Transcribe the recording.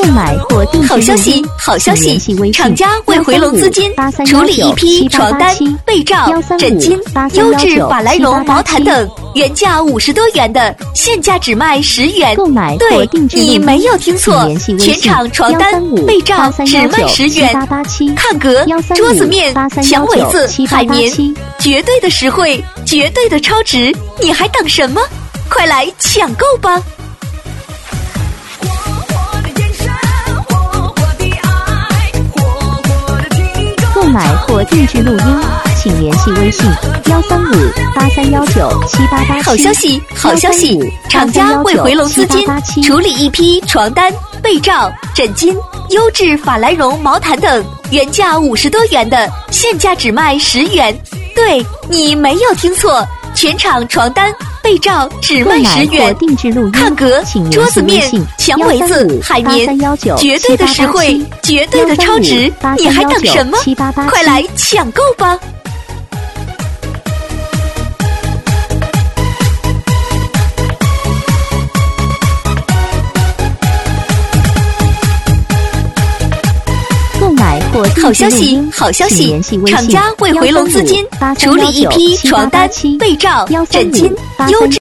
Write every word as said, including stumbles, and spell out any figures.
买或定制好消息，好消息！厂家为回笼资金，处理一批床单、被罩、枕巾、优质法兰绒毛毯等，原价五十多元的，现价只卖十元。 购买对，你没有听错，全场床单、被罩只卖十元。炕格、桌子面、墙围子、海绵，绝对的实惠，绝对的超值，你还等什么？快来抢购吧！ 购买或定制录音，请联系微信幺三五八三幺九七八八七。 好消息，好消息！厂家为回笼资金，处理一批床单、被罩、枕巾、优质法兰绒毛毯等，原价五十多元的，现价只卖十元。对，你没有听错，全场床单、被罩只卖十元。炕格、桌子面、墙围子、海绵，绝对的实惠，绝对的超值，你还等什么？快来抢购吧！好消息，好消息！厂家为回笼资金，处理一批床单、被罩、枕巾、优质。